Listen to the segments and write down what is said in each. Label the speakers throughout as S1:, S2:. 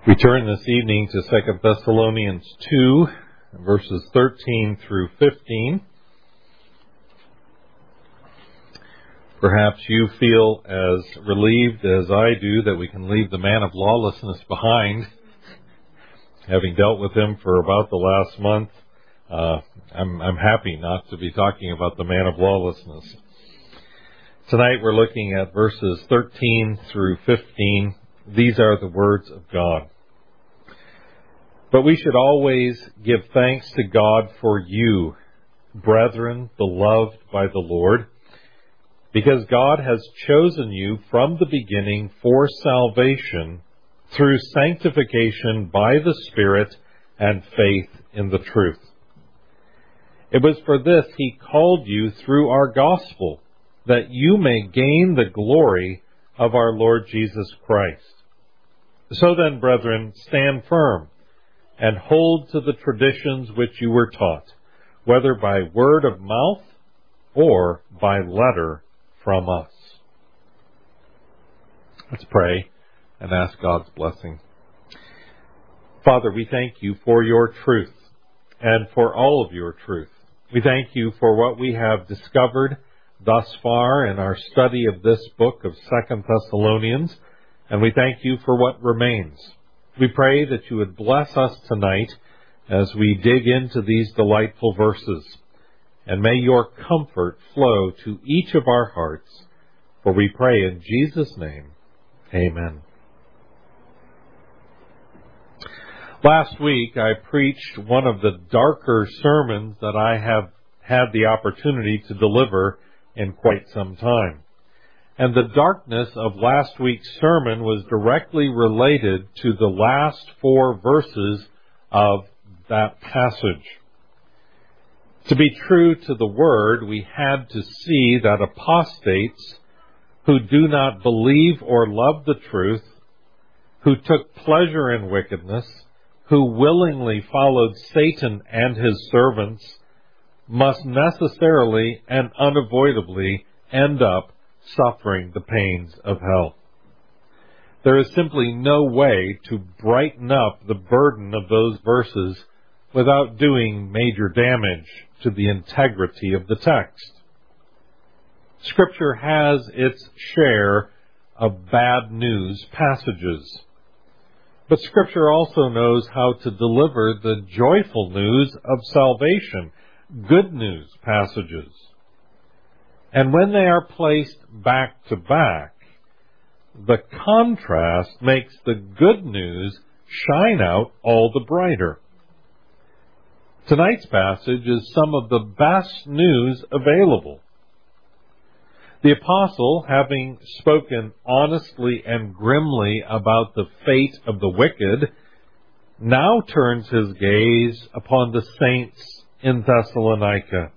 S1: We turn this evening to 2 Thessalonians 2, verses 13 through 15. Perhaps you feel as relieved as I do that we can leave the man of lawlessness behind. Having dealt with him for about the last month, I'm happy not to be talking about the man of lawlessness. Tonight we're looking at verses 13 through 15. These are the words of God. But we should always give thanks to God for you, brethren, beloved by the Lord, because God has chosen you from the beginning for salvation through sanctification by the Spirit and faith in the truth. It was for this He called you through our gospel, that you may gain the glory of our Lord Jesus Christ. So then, brethren, stand firm and hold to the traditions which you were taught, whether by word of mouth or by letter from us. Let's pray and ask God's blessing. Father, we thank you for your truth and for all of your truth. We thank you for what we have discovered thus far in our study of this book of 2 Thessalonians, and we thank you for what remains. We pray that you would bless us tonight as we dig into these delightful verses, and may your comfort flow to each of our hearts, for we pray in Jesus' name. Amen. Last week I preached one of the darker sermons that I have had the opportunity to deliver in quite some time. And the darkness of last week's sermon was directly related to the last 4 verses of that passage. To be true to the word, we had to see that apostates who do not believe or love the truth, who took pleasure in wickedness, who willingly followed Satan and his servants, must necessarily and unavoidably end up suffering the pains of hell. There is simply no way to brighten up the burden of those verses without doing major damage to the integrity of the text. Scripture has its share of bad news passages, but Scripture also knows how to deliver the joyful news of salvation, good news passages. And when they are placed back to back, the contrast makes the good news shine out all the brighter. Tonight's passage is some of the best news available. The apostle, having spoken honestly and grimly about the fate of the wicked, now turns his gaze upon the saints in Thessalonica.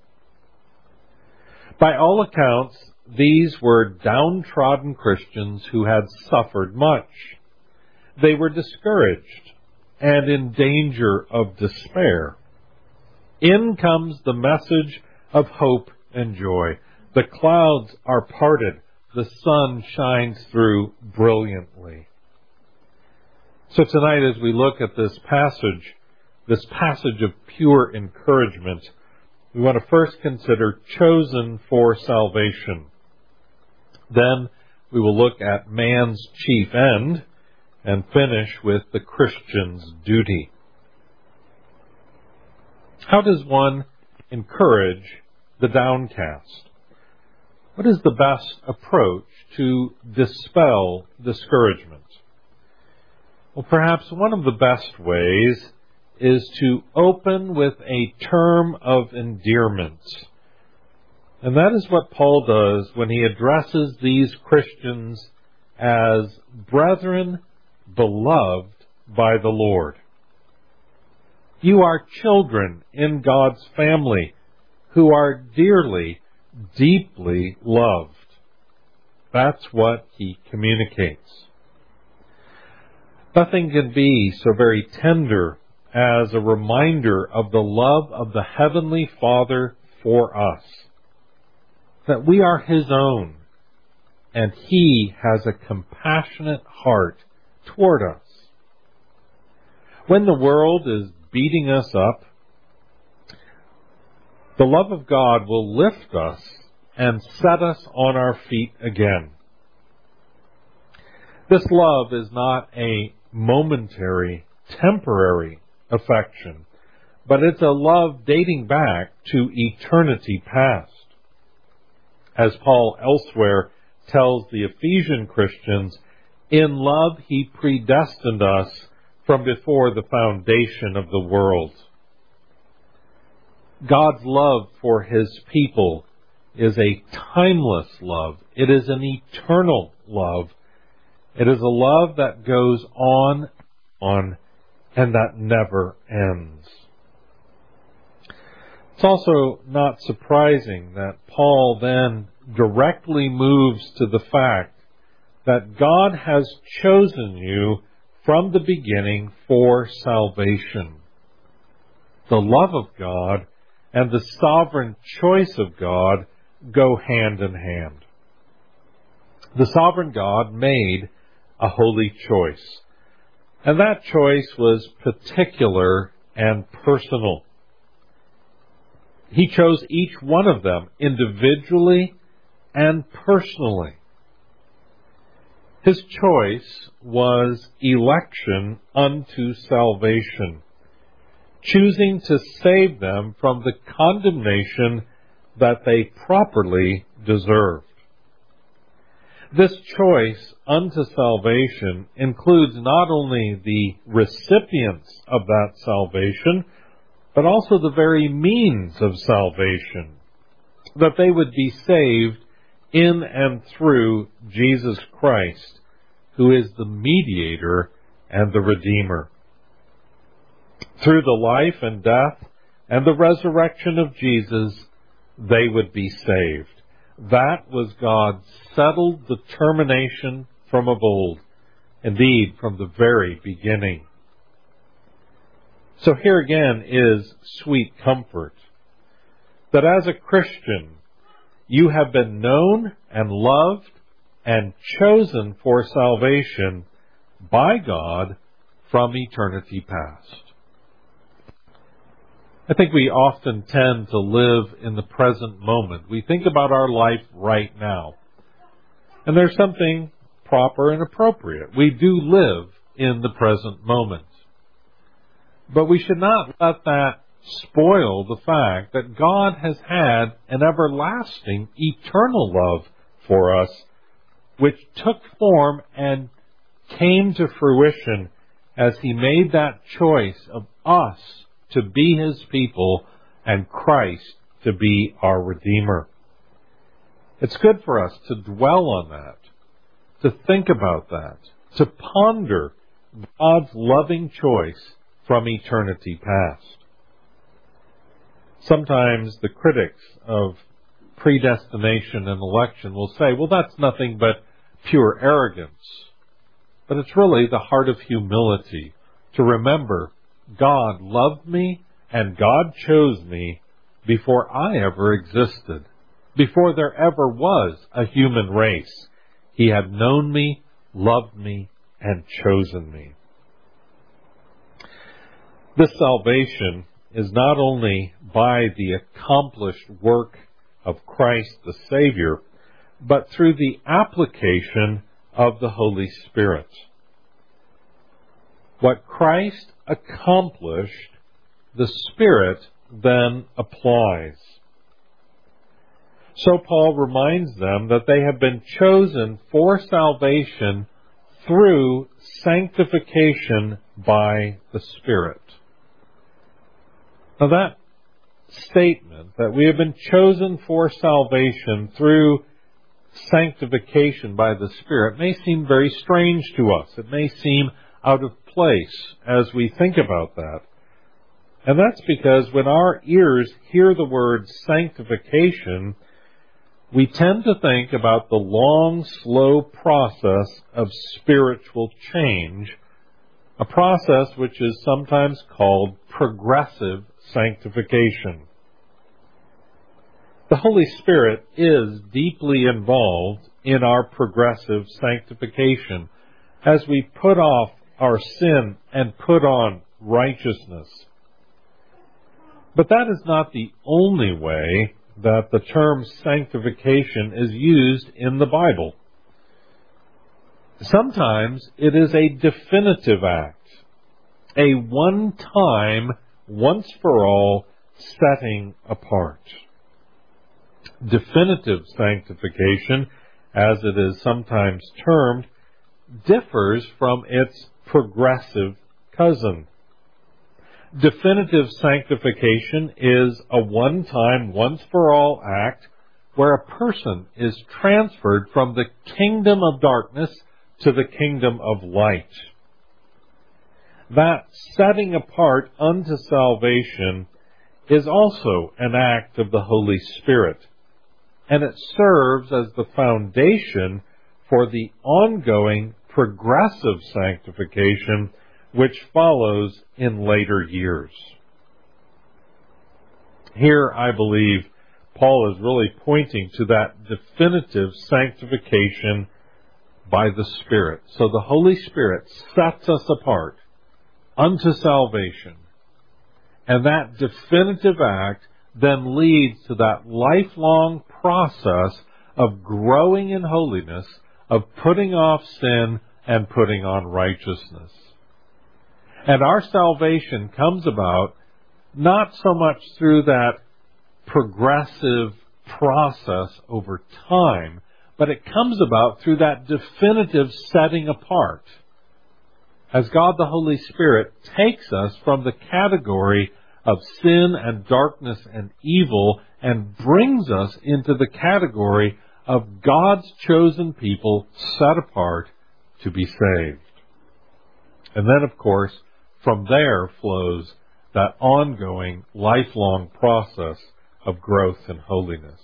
S1: By all accounts, these were downtrodden Christians who had suffered much. They were discouraged and in danger of despair. In comes the message of hope and joy. The clouds are parted. The sun shines through brilliantly. So tonight, as we look at this passage of pure encouragement, we want to first consider chosen for salvation. Then we will look at man's chief end and finish with the Christian's duty. How does one encourage the downcast? What is the best approach to dispel discouragement? Well, perhaps one of the best ways is to open with a term of endearment. And that is what Paul does when he addresses these Christians as brethren beloved by the Lord. You are children in God's family who are dearly, deeply loved. That's what he communicates. Nothing can be so very tender as a reminder of the love of the Heavenly Father for us, that we are His own, and He has a compassionate heart toward us. When the world is beating us up, the love of God will lift us and set us on our feet again. This love is not a momentary, temporary affection, but it's a love dating back to eternity past. As Paul elsewhere tells the Ephesian Christians, in love he predestined us from before the foundation of the world. God's love for His people is a timeless love. It is an eternal love. It is a love that goes on, and that never ends. It's also not surprising that Paul then directly moves to the fact that God has chosen you from the beginning for salvation. The love of God and the sovereign choice of God go hand in hand. The sovereign God made a holy choice, and that choice was particular and personal. He chose each one of them individually and personally. His choice was election unto salvation, choosing to save them from the condemnation that they properly deserved. This choice unto salvation includes not only the recipients of that salvation, but also the very means of salvation, that they would be saved in and through Jesus Christ, who is the mediator and the Redeemer. Through the life and death and the resurrection of Jesus, they would be saved. That was God's settled determination from of old, indeed from the very beginning. So here again is sweet comfort, that as a Christian, you have been known and loved and chosen for salvation by God from eternity past. I think we often tend to live in the present moment. We think about our life right now. And there's something proper and appropriate. We do live in the present moment. But we should not let that spoil the fact that God has had an everlasting, eternal love for us, which took form and came to fruition as He made that choice of us to be His people and Christ to be our Redeemer. It's good for us to dwell on that, to think about that, to ponder God's loving choice from eternity past. Sometimes the critics of predestination and election will say, well, that's nothing but pure arrogance. But it's really the heart of humility to remember God loved me and God chose me before I ever existed, before there ever was a human race. He had known me, loved me, and chosen me. This salvation is not only by the accomplished work of Christ the Savior, but through the application of the Holy Spirit. What Christ accomplished, the Spirit then applies. So Paul reminds them that they have been chosen for salvation through sanctification by the Spirit. Now that statement, that we have been chosen for salvation through sanctification by the Spirit, may seem very strange to us. It may seem out of place as we think about that. And that's because when our ears hear the word sanctification, we tend to think about the long, slow process of spiritual change, a process which is sometimes called progressive sanctification. The Holy Spirit is deeply involved in our progressive sanctification as we put off our sin and put on righteousness. But that is not the only way that the term sanctification is used in the Bible. Sometimes it is a definitive act, a one-time, once-for-all setting apart. Definitive sanctification, as it is sometimes termed, differs from its progressive cousin. Definitive sanctification is a one-time, once-for-all act where a person is transferred from the kingdom of darkness to the kingdom of light. That setting apart unto salvation is also an act of the Holy Spirit, and it serves as the foundation for the ongoing progressive sanctification which follows in later years. Here, I believe, Paul is really pointing to that definitive sanctification by the Spirit. So the Holy Spirit sets us apart unto salvation. And that definitive act then leads to that lifelong process of growing in holiness, of putting off sin and putting on righteousness. And our salvation comes about not so much through that progressive process over time, but it comes about through that definitive setting apart. As God the Holy Spirit takes us from the category of sin and darkness and evil and brings us into the category of God's chosen people set apart to be saved. And then, of course, from there flows that ongoing, lifelong process of growth in holiness.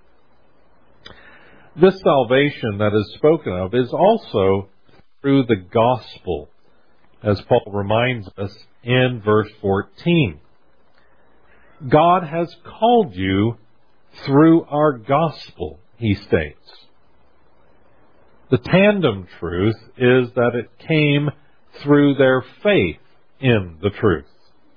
S1: This salvation that is spoken of is also through the gospel, as Paul reminds us in verse 14. God has called you through our gospel, he states. The tandem truth is that it came through their faith in the truth.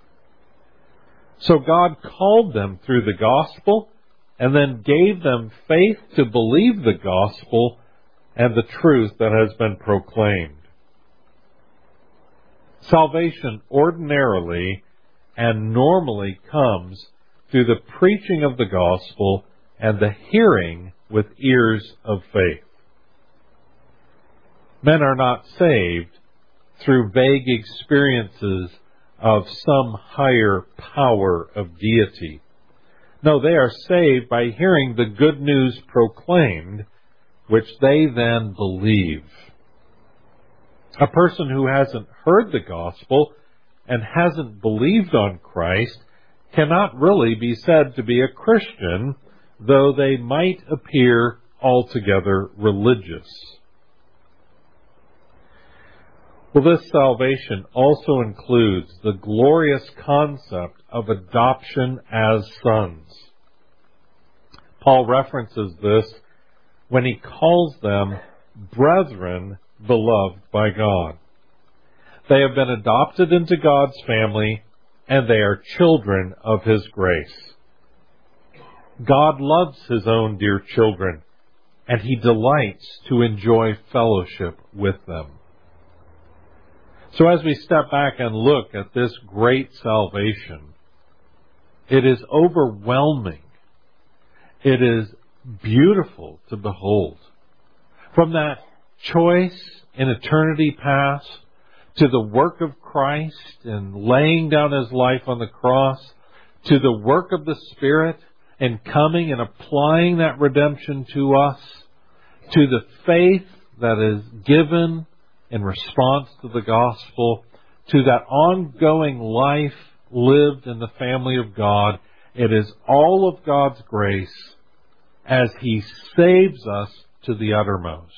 S1: So God called them through the gospel and then gave them faith to believe the gospel and the truth that has been proclaimed. Salvation ordinarily and normally comes through the preaching of the gospel and the hearing with ears of faith. Men are not saved through vague experiences of some higher power of deity. No, they are saved by hearing the good news proclaimed, which they then believe. A person who hasn't heard the gospel and hasn't believed on Christ cannot really be said to be a Christian, though they might appear altogether religious. Well, this salvation also includes the glorious concept of adoption as sons. Paul references this when he calls them brethren beloved by God. They have been adopted into God's family, and they are children of His grace. God loves His own dear children, and He delights to enjoy fellowship with them. So as we step back and look at this great salvation, it is overwhelming. It is beautiful to behold. From that choice in eternity past to the work of Christ in laying down His life on the cross, to the work of the Spirit in coming and applying that redemption to us, to the faith that is given in response to the gospel, to that ongoing life lived in the family of God. It is all of God's grace as He saves us to the uttermost.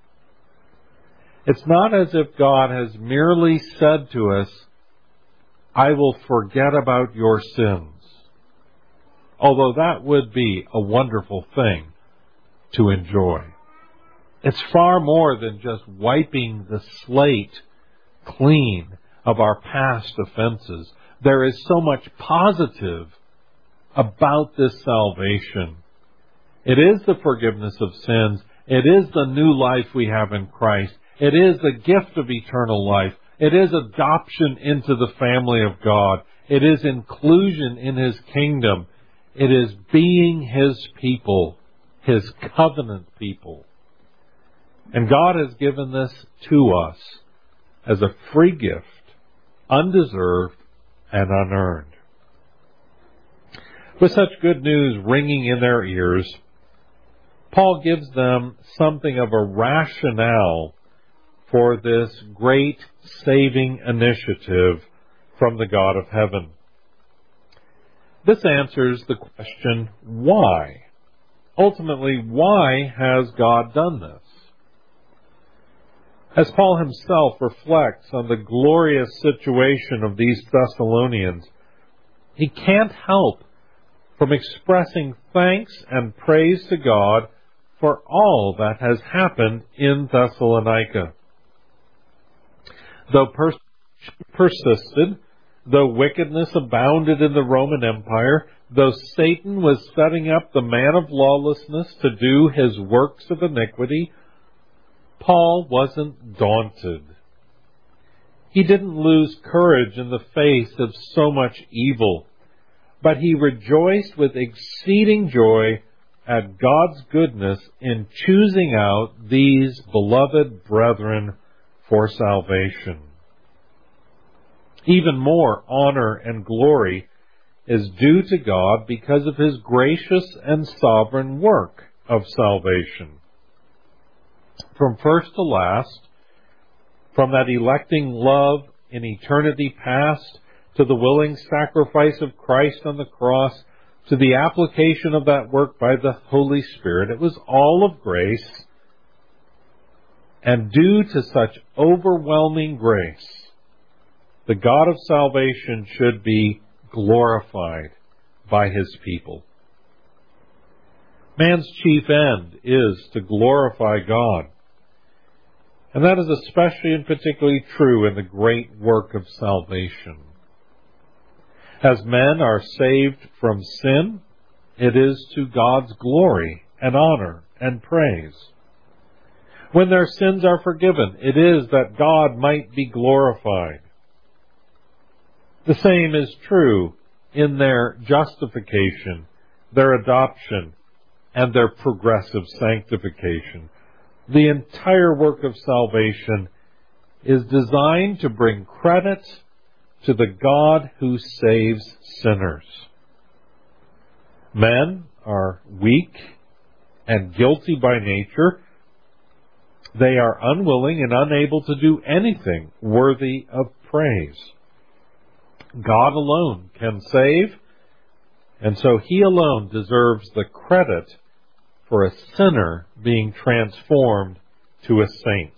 S1: It's not as if God has merely said to us, I will forget about your sins. Although that would be a wonderful thing to enjoy. It's far more than just wiping the slate clean of our past offenses. There is so much positive about this salvation. It is the forgiveness of sins. It is the new life we have in Christ. It is the gift of eternal life. It is adoption into the family of God. It is inclusion in His kingdom. It is being His people, His covenant people. And God has given this to us as a free gift, undeserved and unearned. With such good news ringing in their ears, Paul gives them something of a rationale for this great saving initiative from the God of heaven. This answers the question, why? Ultimately, why has God done this? As Paul himself reflects on the glorious situation of these Thessalonians, he can't help from expressing thanks and praise to God for all that has happened in Thessalonica. Though persecution persisted, though wickedness abounded in the Roman Empire, though Satan was setting up the man of lawlessness to do his works of iniquity, Paul wasn't daunted. He didn't lose courage in the face of so much evil, but he rejoiced with exceeding joy at God's goodness in choosing out these beloved brethren for salvation. Even more honor and glory is due to God because of His gracious and sovereign work of salvation. From first to last, from that electing love in eternity past to the willing sacrifice of Christ on the cross, to the application of that work by the Holy Spirit, it was all of grace, and due to such overwhelming grace, the God of salvation should be glorified by His people. Man's chief end is to glorify God. And that is especially and particularly true in the great work of salvation. As men are saved from sin, it is to God's glory and honor and praise. When their sins are forgiven, it is that God might be glorified. The same is true in their justification, their adoption, and their progressive sanctification. The entire work of salvation is designed to bring credit to the God who saves sinners. Men are weak and guilty by nature. They are unwilling and unable to do anything worthy of praise. God alone can save, and so He alone deserves the credit for a sinner being transformed to a saint.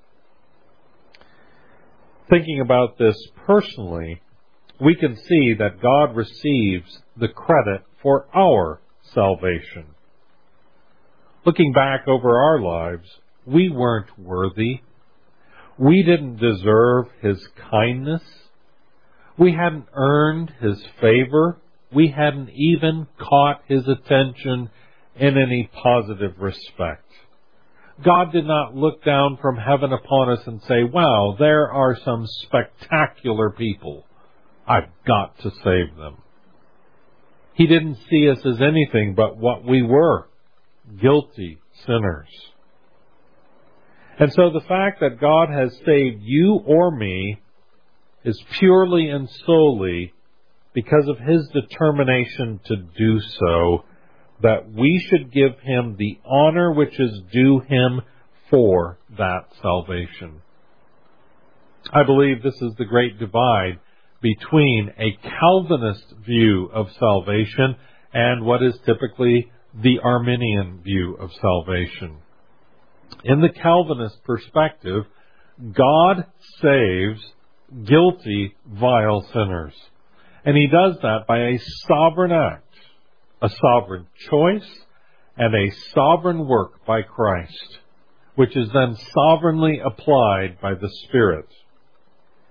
S1: Thinking about this personally, we can see that God receives the credit for our salvation. Looking back over our lives, we weren't worthy. We didn't deserve His kindness. We hadn't earned His favor. We hadn't even caught His attention in any positive respect. God did not look down from heaven upon us and say, wow, there are some spectacular people. I've got to save them. He didn't see us as anything but what we were, guilty sinners. And so the fact that God has saved you or me is purely and solely because of His determination to do so, that we should give Him the honor which is due Him for that salvation. I believe this is the great divide between a Calvinist view of salvation and what is typically the Arminian view of salvation. In the Calvinist perspective, God saves guilty, vile sinners. And He does that by a sovereign act, a sovereign choice, and a sovereign work by Christ, which is then sovereignly applied by the Spirit.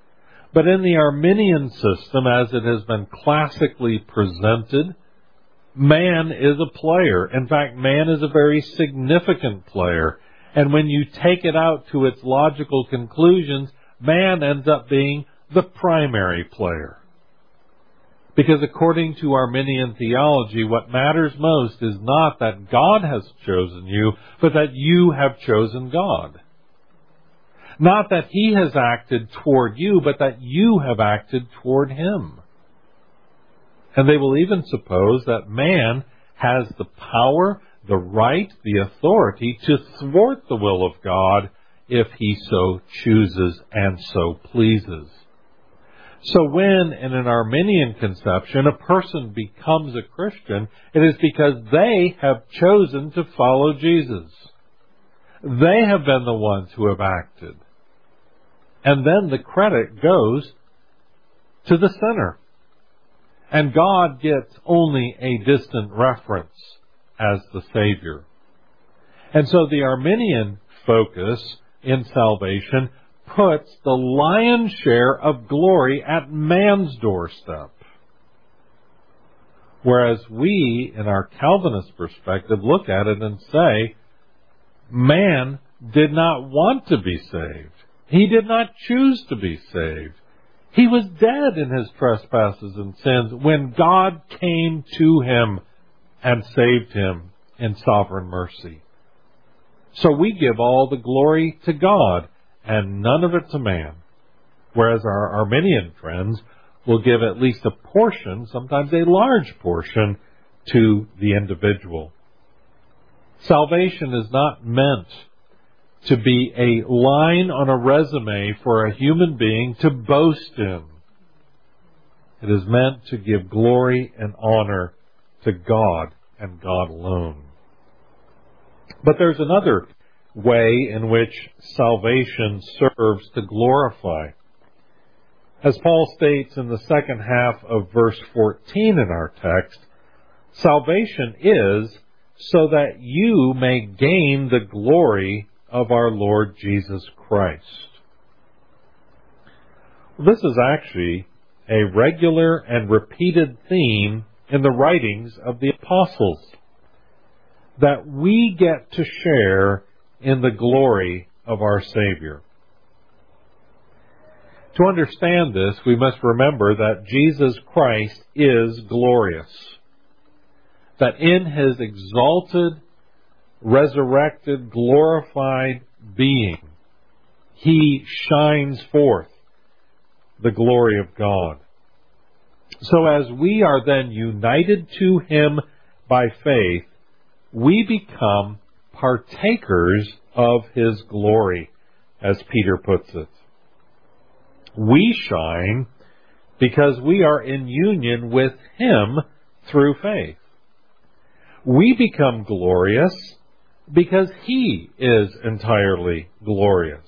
S1: But in the Arminian system, as it has been classically presented, man is a player. In fact, man is a very significant player. And when you take it out to its logical conclusions, man ends up being the primary player. Because according to Arminian theology, what matters most is not that God has chosen you, but that you have chosen God. Not that He has acted toward you, but that you have acted toward Him. And they will even suppose that man has the power, the right, the authority to thwart the will of God if he so chooses and so pleases. So when, in an Arminian conception, a person becomes a Christian, it is because they have chosen to follow Jesus. They have been the ones who have acted. And then the credit goes to the sinner. And God gets only a distant reference as the Savior. And so the Arminian focus in salvation puts the lion's share of glory at man's doorstep. Whereas we, in our Calvinist perspective, look at it and say, man did not want to be saved. He did not choose to be saved. He was dead in his trespasses and sins when God came to him and saved him in sovereign mercy. So we give all the glory to God and none of it to man. Whereas our Arminian friends will give at least a portion, sometimes a large portion, to the individual. Salvation is not meant to be a line on a resume for a human being to boast in. It is meant to give glory and honor to God and God alone. But there's another way in which salvation serves to glorify. As Paul states in the second half of verse 14 in our text, salvation is so that you may gain the glory of our Lord Jesus Christ. This is actually a regular and repeated theme in the writings of the apostles, that we get to share in the glory of our Savior. To understand this, we must remember that Jesus Christ is glorious, that in His exalted, resurrected, glorified being, He shines forth the glory of God. So as we are then united to Him by faith, we become partakers of His glory, as Peter puts it. We shine because we are in union with Him through faith. We become glorious because He is entirely glorious.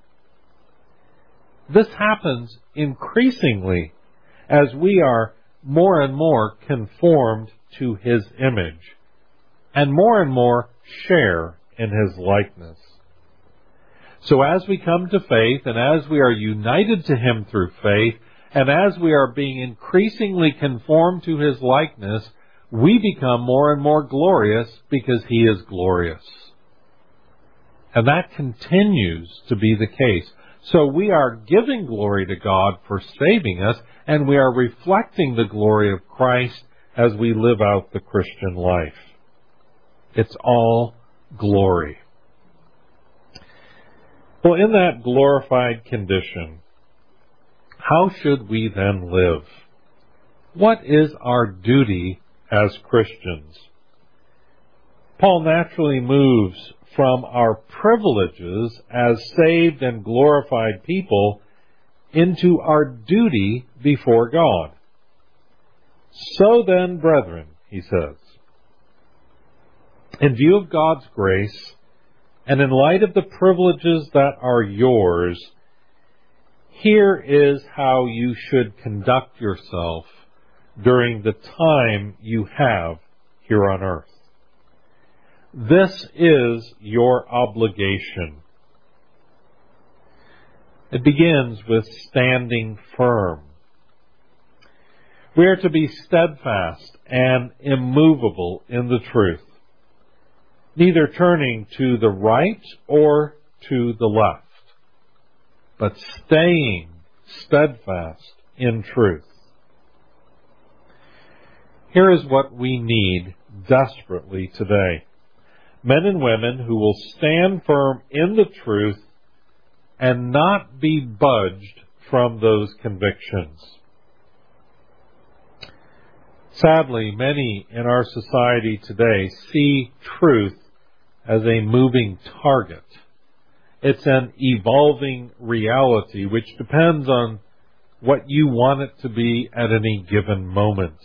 S1: This happens increasingly as we are more and more conformed to His image and more share in His likeness. So as we come to faith and as we are united to Him through faith and as we are being increasingly conformed to His likeness, we become more and more glorious because He is glorious. And that continues to be the case. So we are giving glory to God for saving us, and we are reflecting the glory of Christ as we live out the Christian life. It's all glory. Well, in that glorified condition, how should we then live? What is our duty as Christians? Paul naturally moves from our privileges as saved and glorified people into our duty before God. So then, brethren, he says, in view of God's grace, and in light of the privileges that are yours, here is how you should conduct yourself during the time you have here on earth. This is your obligation. It begins with standing firm. We are to be steadfast and immovable in the truth, neither turning to the right or to the left, but staying steadfast in truth. Here is what we need desperately today: men and women who will stand firm in the truth and not be budged from those convictions. Sadly, many in our society today see truth as a moving target. It's an evolving reality which depends on what you want it to be at any given moment.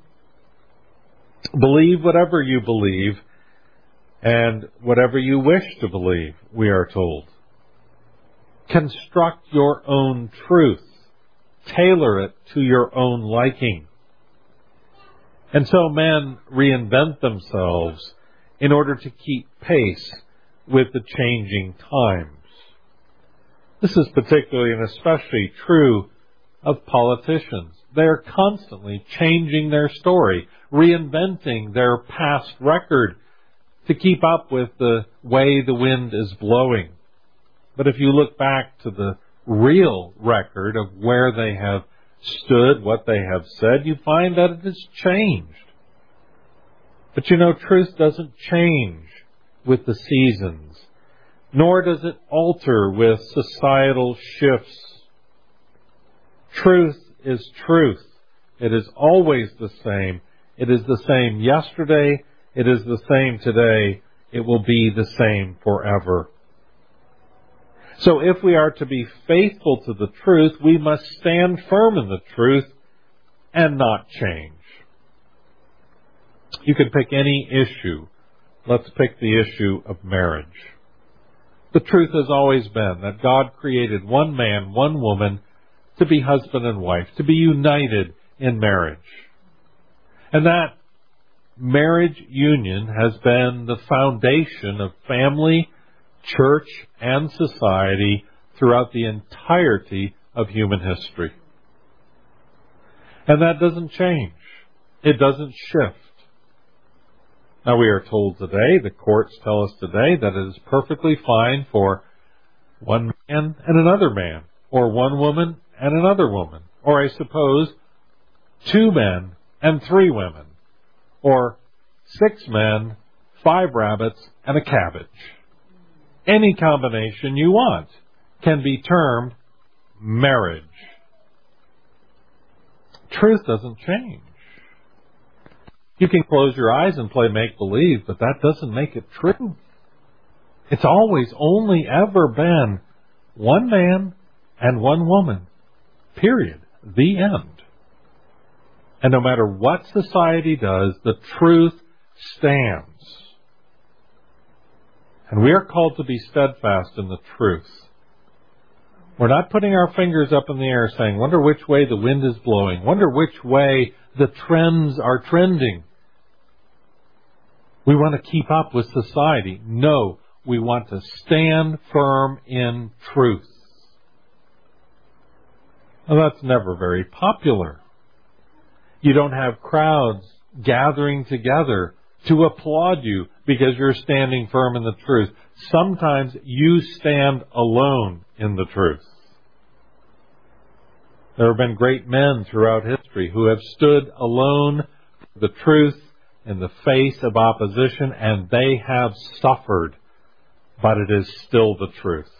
S1: Believe whatever you believe and whatever you wish to believe, we are told. Construct your own truth. Tailor it to your own liking. And so men reinvent themselves in order to keep pace with the changing times. This is particularly and especially true of politicians. They are constantly changing their story, reinventing their past record to keep up with the way the wind is blowing. But if you look back to the real record of where they have stood, what they have said, you find that it has changed. But truth doesn't change with the seasons, nor does it alter with societal shifts. Truth is truth. It is always the same. It is the same yesterday. It is the same today. It will be the same forever. So if we are to be faithful to the truth, we must stand firm in the truth and not change. You can pick any issue. Let's pick the issue of marriage. The truth has always been that God created one man, one woman, to be husband and wife, to be united in marriage. And that marriage union has been the foundation of family, church, and society throughout the entirety of human history. And that doesn't change. It doesn't shift. Now we are told today, the courts tell us today, that it is perfectly fine for one man and another man, or one woman and another woman, or I suppose 2 men and 3 women, or 6 men, 5 rabbits, and a cabbage. Any combination you want can be termed marriage. Truth doesn't change. You can close your eyes and play make-believe, but that doesn't make it true. It's always only ever been one man and one woman. Period. The end. And no matter what society does, the truth stands. And we are called to be steadfast in the truth. We're not putting our fingers up in the air saying, wonder which way the wind is blowing, wonder which way the trends are trending. We want to keep up with society. No, we want to stand firm in truth. Well, that's never very popular. You don't have crowds gathering together to applaud you because you're standing firm in the truth. Sometimes you stand alone in the truth. There have been great men throughout history who have stood alone for the truth in the face of opposition, and they have suffered, but it is still the truth.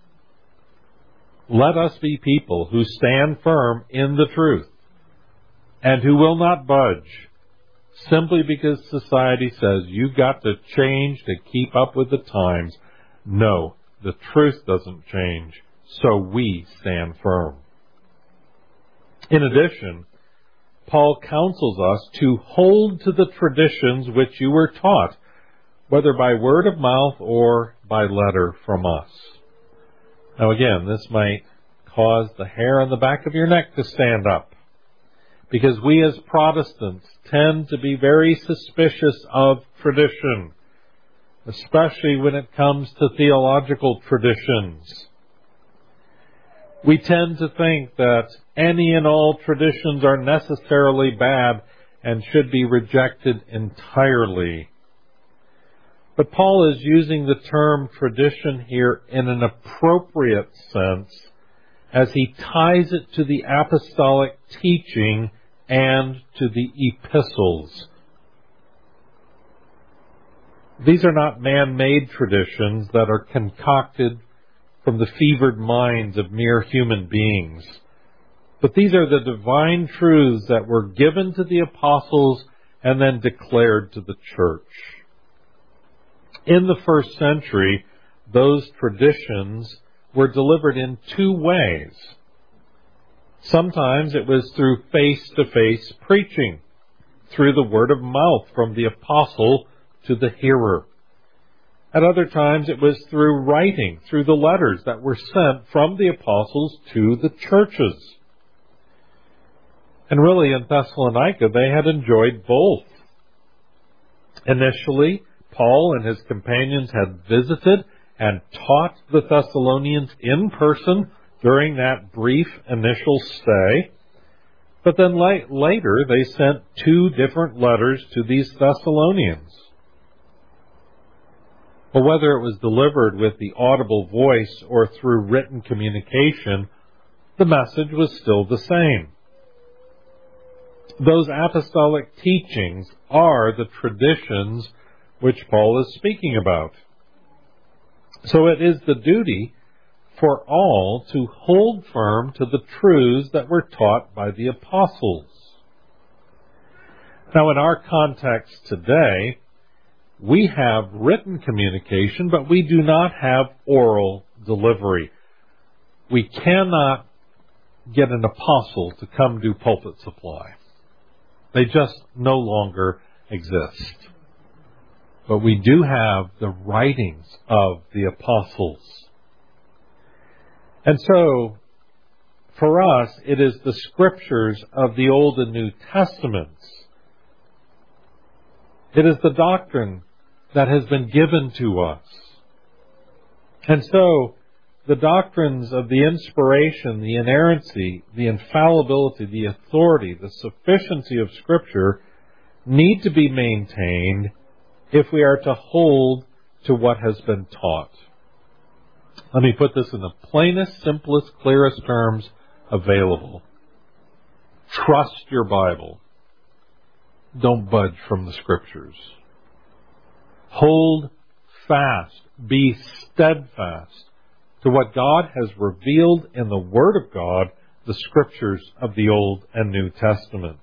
S1: Let us be people who stand firm in the truth and who will not budge simply because society says you've got to change to keep up with the times. No, the truth doesn't change, so we stand firm. In addition, Paul counsels us to hold to the traditions which you were taught, whether by word of mouth or by letter from us. Now again, this might cause the hair on the back of your neck to stand up, because we as Protestants tend to be very suspicious of tradition, especially when it comes to theological traditions. We tend to think that any and all traditions are necessarily bad and should be rejected entirely. But Paul is using the term tradition here in an appropriate sense as he ties it to the apostolic teaching and to the epistles. These are not man-made traditions that are concocted from the fevered minds of mere human beings. But these are the divine truths that were given to the apostles and then declared to the church. In the first century, those traditions were delivered in two ways. Sometimes it was through face-to-face preaching, through the word of mouth from the apostle to the hearer. At other times it was through writing, through the letters that were sent from the apostles to the churches. And really in Thessalonica they had enjoyed both. Initially, Paul and his companions had visited and taught the Thessalonians in person during that brief initial stay. But then later they sent two different letters to these Thessalonians. But whether it was delivered with the audible voice or through written communication, the message was still the same. Those apostolic teachings are the traditions which Paul is speaking about. So it is the duty for all to hold firm to the truths that were taught by the apostles. Now, in our context today, we have written communication, but we do not have oral delivery. We cannot get an apostle to come do pulpit supply. They just no longer exist. But we do have the writings of the apostles. And so, for us, it is the scriptures of the Old and New Testaments. It is the doctrine that has been given to us. And so, the doctrines of the inspiration, the inerrancy, the infallibility, the authority, the sufficiency of Scripture need to be maintained if we are to hold to what has been taught. Let me put this in the plainest, simplest, clearest terms available. Trust your Bible. Don't budge from the Scriptures. Hold fast. Be steadfast to what God has revealed in the Word of God, the Scriptures of the Old and New Testaments.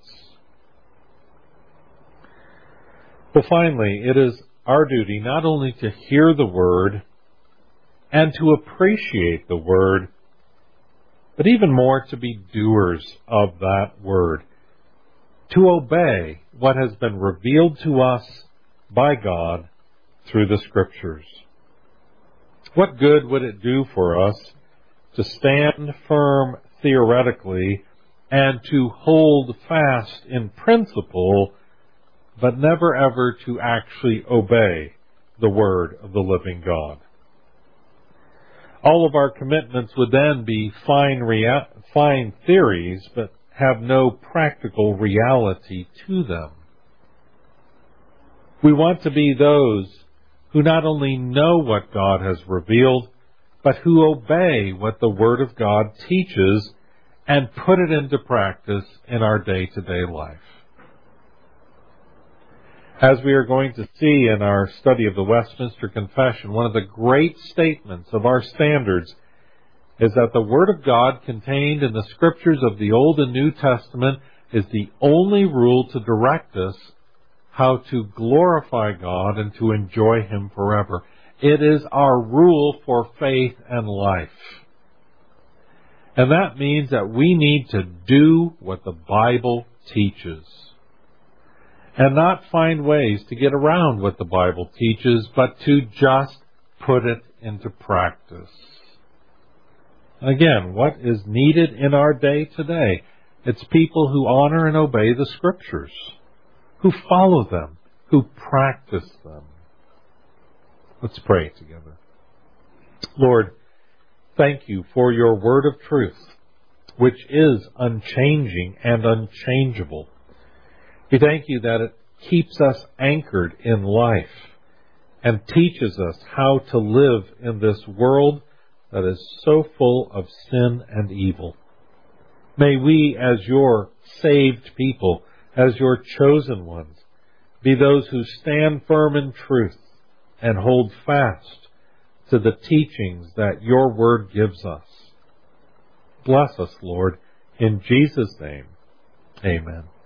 S1: Well, finally, it is our duty not only to hear the Word and to appreciate the Word, but even more to be doers of that Word, to obey what has been revealed to us by God through the Scriptures. What good would it do for us to stand firm theoretically and to hold fast in principle, but never ever to actually obey the Word of the living God? All of our commitments would then be fine theories, but have no practical reality to them. We want to be those who not only know what God has revealed, but who obey what the Word of God teaches and put it into practice in our day-to-day life. As we are going to see in our study of the Westminster Confession, one of the great statements of our standards is that the Word of God contained in the Scriptures of the Old and New Testament is the only rule to direct us how to glorify God and to enjoy Him forever. It is our rule for faith and life. And that means that we need to do what the Bible teaches. And not find ways to get around what the Bible teaches, but to just put it into practice. Again, what is needed in our day today? It's people who honor and obey the Scriptures, who follow them, who practice them. Let's pray together. Lord, Thank you for your word of truth, which is unchanging and unchangeable. We thank you that it keeps us anchored in life and teaches us how to live in this world that is so full of sin and evil. May we, as your saved people, as your chosen ones, be those who stand firm in truth and hold fast to the teachings that your word gives us. Bless us, Lord, in Jesus' name. Amen.